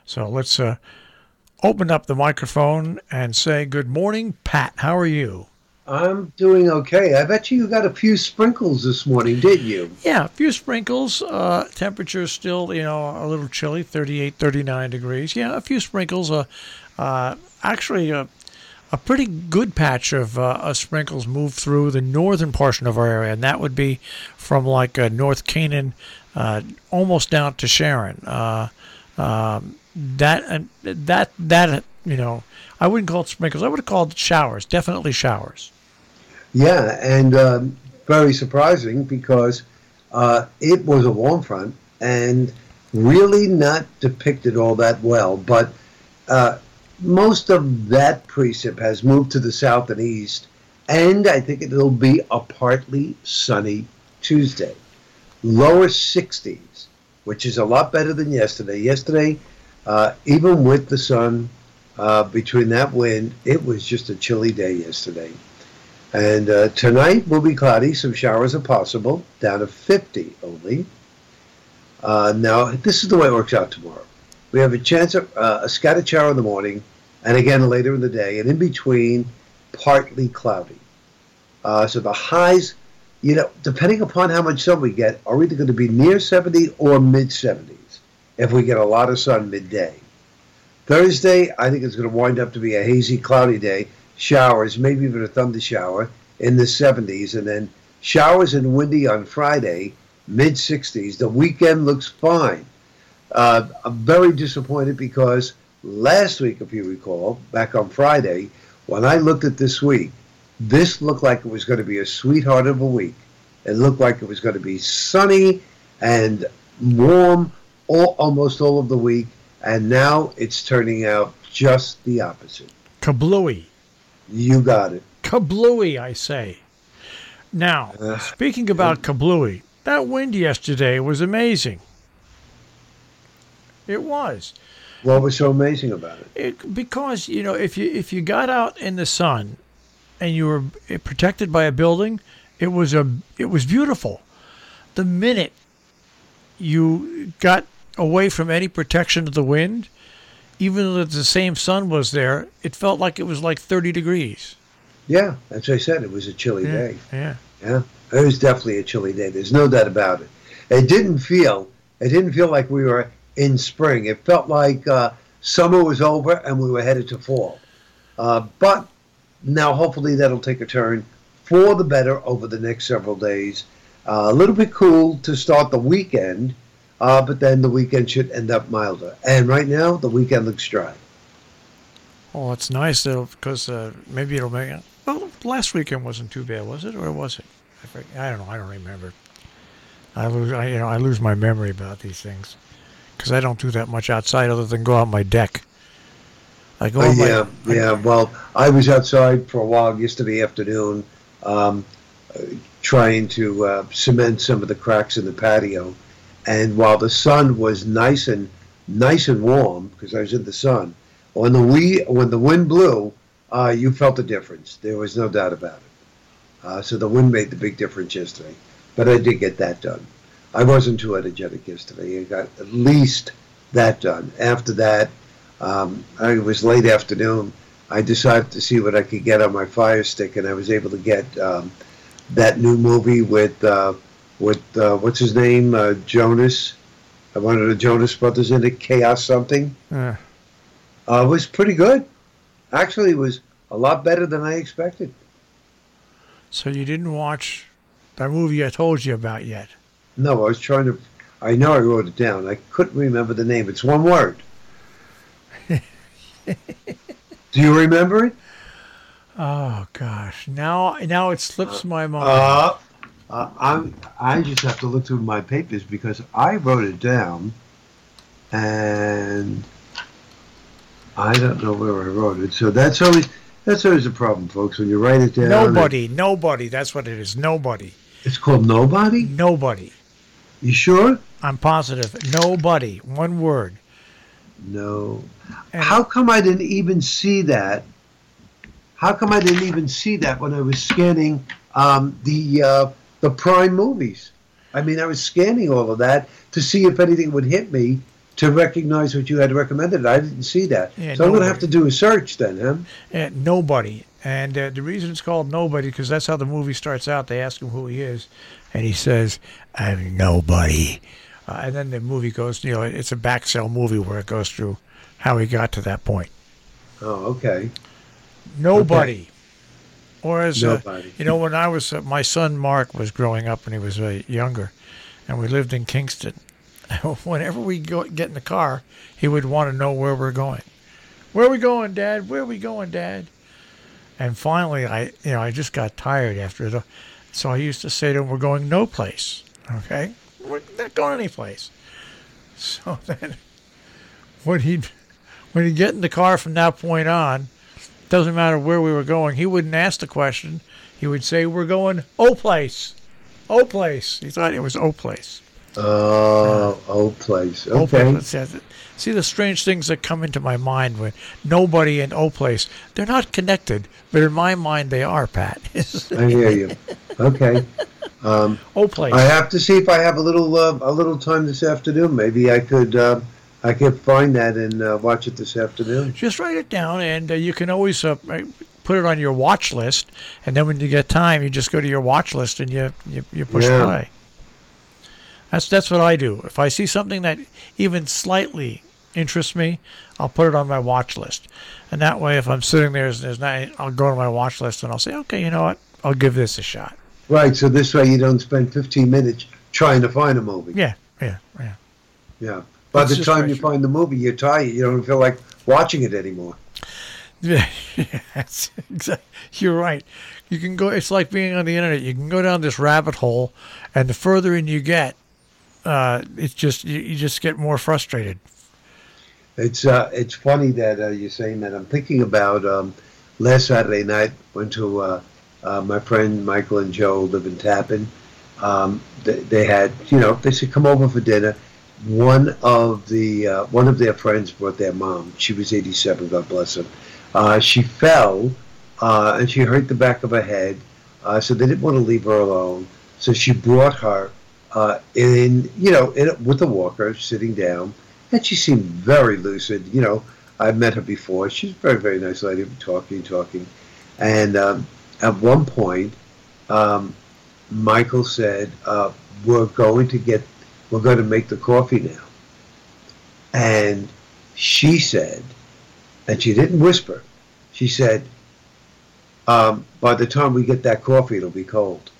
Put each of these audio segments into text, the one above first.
So let's open up the microphone and say good morning, Pat. How are you? I'm doing okay. I bet you got a few sprinkles this morning, didn't you? Yeah, a few sprinkles. Temperature's still, a little chilly, 38, 39 degrees. Yeah, a few sprinkles. Actually, a pretty good patch of sprinkles moved through the northern portion of our area, and that would be from like North Canaan almost down to Sharon. I wouldn't call it sprinkles. I would have called it showers. Definitely showers. Yeah, and very surprising because it was a warm front and really not depicted all that well. But most of that precip has moved to the south and east, and I think it'll be a partly sunny Tuesday. Lower 60s, which is a lot better than yesterday. Yesterday, even with the sun between that wind, it was just a chilly day yesterday. And tonight will be cloudy. Some showers are possible, down to 50 only. Now, this is the way it works out tomorrow. We have a chance of a scattered shower in the morning, and again later in the day, and in between, partly cloudy. So the highs, depending upon how much sun we get, are either going to be near 70 or mid 70s if we get a lot of sun midday. Thursday, I think it's going to wind up to be a hazy, cloudy day. Showers, maybe even a thunder shower in the 70s, and then showers and windy on Friday, mid 60s. The weekend looks fine. I'm very disappointed because last week, if you recall, back on Friday, when I looked at this week, this looked like it was going to be a sweetheart of a week. It looked like it was going to be sunny and warm almost all of the week, and now it's turning out just the opposite. Kablooey. You got it. Kablooey, I say. Now, speaking about kablooey, that wind yesterday was amazing. It was. What was so amazing about it? Because, if you got out in the sun and you were protected by a building, it was beautiful. The minute you got away from any protection of the wind, even though the same sun was there, it felt like it was like 30 degrees. Yeah, as I said, it was a chilly day. Yeah. Yeah, it was definitely a chilly day. There's no doubt about it. It didn't feel like we were in spring. It felt like summer was over and we were headed to fall. But now hopefully that'll take a turn for the better over the next several days. A little bit cool to start the weekend. But then the weekend should end up milder. And right now, the weekend looks dry. Oh, it's nice though, because maybe it'll make it. Well, last weekend wasn't too bad, was it, or was it? I don't know. I don't remember. I lose my memory about these things because I don't do that much outside other than go out my deck. I go. Yeah. Well, I was outside for a while yesterday afternoon, trying to cement some of the cracks in the patio. And while the sun was nice and warm, because I was in the sun, when the wind blew, you felt the difference. There was no doubt about it. So the wind made the big difference yesterday. But I did get that done. I wasn't too energetic yesterday. I got at least that done. After that, it was late afternoon. I decided to see what I could get on my Fire Stick, and I was able to get that new movie with what's his name, Jonas. One of the Jonas Brothers in it, Chaos something. It was pretty good. Actually, it was a lot better than I expected. So you didn't watch that movie I told you about yet? No, I was trying to. I know I wrote it down. I couldn't remember the name. It's one word. Do you remember it? Oh gosh, now it slips my mind. I just have to look through my papers because I wrote it down, and I don't know where I wrote it. So that's always a problem, folks. When you write it down. Nobody. That's what it is. Nobody. It's called Nobody? Nobody. You sure? I'm positive. Nobody. One word. No. And how come I didn't even see that? How come I didn't even see that when I was scanning the Prime movies? I mean, I was scanning all of that to see if anything would hit me to recognize what you had recommended. I didn't see that. Yeah, So I'm going to nobody. have to do a search then, huh? Nobody. And the reason it's called Nobody, because that's how the movie starts out. They ask him who he is, and he says, "I'm nobody." And then the movie goes, it's a back-sell movie where it goes through how he got to that point. Oh, okay. Nobody. Or as, Nobody. when I was, my son Mark was growing up when he was younger, and we lived in Kingston. Whenever we get in the car, he would want to know where we're going. Where are we going, Dad? Where are we going, Dad? And finally, I just got tired after it. So I used to say to him, we're going no place, okay? We're not going any place. So then when he'd get in the car from that point on, doesn't matter where we were going, he wouldn't ask the question. He would say, we're going O place. O place. He thought it was O place. Oh, place. O Okay. place. See the strange things that come into my mind when nobody and O place. They're not connected, but in my mind they are, Pat. I hear you. Okay. O place. I have to see if I have a little time this afternoon. Maybe I could find that and watch it this afternoon. Just write it down, and you can always put it on your watch list. And then when you get time, you just go to your watch list and you push play. That's what I do. If I see something that even slightly interests me, I'll put it on my watch list. And that way, if I'm sitting there, I'll go to my watch list and I'll say, okay, you know what? I'll give this a shot. Right. So this way you don't spend 15 minutes trying to find a movie. Yeah. Yeah. By It's the just time you fresh. find the movie, you're tired. You don't feel like watching it anymore. Yeah, that's exactly. You're right. You can go. It's like being on the internet. You can go down this rabbit hole, and the further in you get, it's just you just get more frustrated. It's funny that you're saying that. I'm thinking about last Saturday night. Went to my friend Michael and Joe live in Tappan. They had, they said come over for dinner. One of their friends brought their mom. She was 87. God bless her. She fell and she hurt the back of her head. So they didn't want to leave her alone. So she brought her with a walker, sitting down, and she seemed very lucid. I've met her before. She's a very, very nice lady. Talking, and at one point, Michael said, "We're going to make the coffee now," and she said, and she didn't whisper. She said, "By the time we get that coffee, it'll be cold."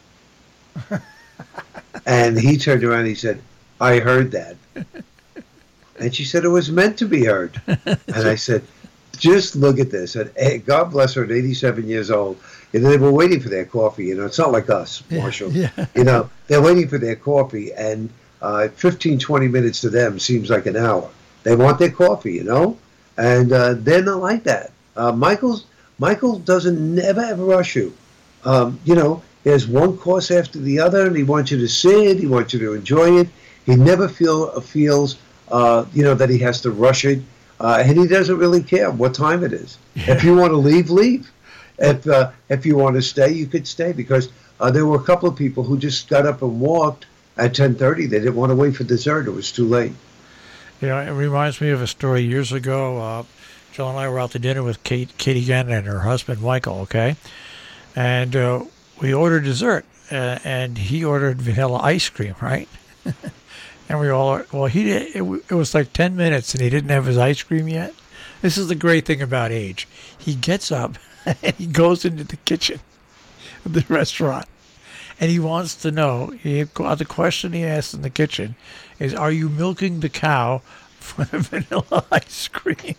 And he turned around and he said, "I heard that." And she said, "It was meant to be heard." And I said, "Just look at this." And God bless her at 87 years old. They were waiting for their coffee. It's not like us, Marshall. Yeah. They're waiting for their coffee. And 15, 20 minutes to them seems like an hour. They want their coffee, and they're not like that. Michael doesn't never ever rush you. There's one course after the other, and he wants you to sit. He wants you to enjoy it. He never feels that he has to rush it, and he doesn't really care what time it is. Yeah. If you want to leave, leave. If you want to stay, you could stay, because there were a couple of people who just got up and walked at 10:30. They didn't want to wait for dessert. It was too late. It reminds me of a story years ago. Jill and I were out to dinner with Katie Gannon and her husband Michael. Okay, and we ordered dessert, and he ordered vanilla ice cream, right? And we all, it was like 10 minutes and he didn't have his ice cream yet. This is the great thing about age. He gets up and he goes into the kitchen of the restaurant, and he wants to know, the question he asked in the kitchen is, are you milking the cow for the vanilla ice cream?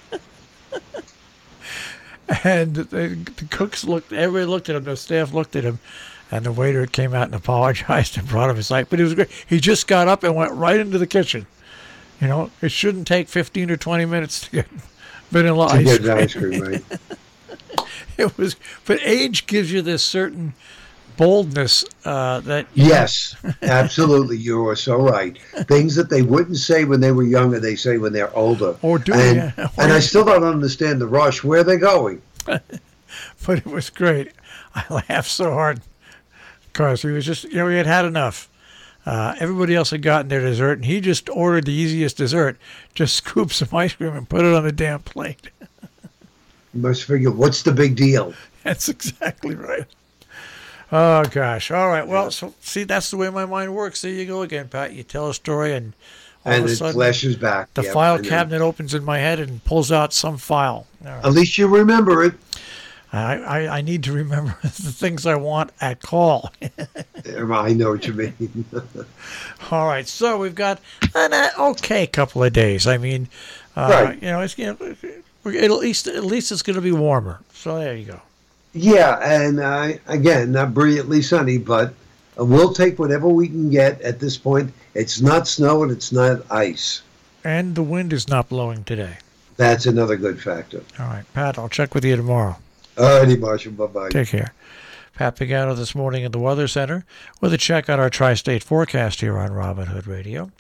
And the cooks everybody looked at him, the staff looked at him, and the waiter came out and apologized and brought him his ice. But it was great. He just got up and went right into the kitchen. It shouldn't take 15 or 20 minutes to get vanilla ice cream. Right? But age gives you this certain boldness that. Yes, absolutely. You are so right. Things that they wouldn't say when they were younger, they say when they're older. Or do, and, yeah. And I still don't understand the rush. Where are they going? But it was great. I laughed so hard because he was just, he had had enough. Everybody else had gotten their dessert, and he just ordered the easiest dessert. Just scoop some ice cream and put it on the damn plate. You must figure, what's the big deal? That's exactly right. Oh, gosh. All right. Well, so see, that's the way my mind works. There you go again, Pat. You tell a story, and all of a It sudden, flashes back. the Yep, file I know. cabinet opens in my head and pulls out some file. All right. At least you remember it. I need to remember the things I want at call. I know what you mean. All right, so we've got an okay couple of days. I mean, Right. it's at least it's going to be warmer. So there you go. Yeah, and again, not brilliantly sunny, but we'll take whatever we can get at this point. It's not snow and it's not ice. And the wind is not blowing today. That's another good factor. All right, Pat, I'll check with you tomorrow. Alrighty, Marshall. Bye-bye. Take care. Pat Pagano this morning at the Weather Center with a check on our tri-state forecast here on Robin Hood Radio.